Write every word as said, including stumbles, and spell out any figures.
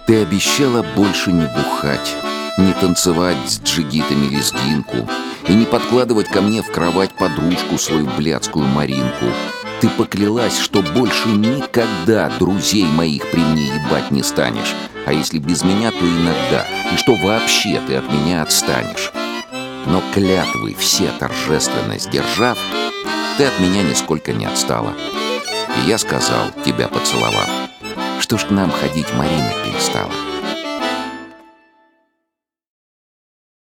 Ты обещала больше не бухать, не танцевать с джигитами лезгинку и не подкладывать ко мне в кровать подружку свою блядскую Маринку. Ты поклялась, что больше никогда друзей моих при мне ебать не станешь, а если без меня, то иногда, и что вообще ты от меня отстанешь. Но клятвы все торжественно сдержав, ты от меня нисколько не отстала. И я сказал, тебя поцеловав, что ж к нам ходить Марина перестала.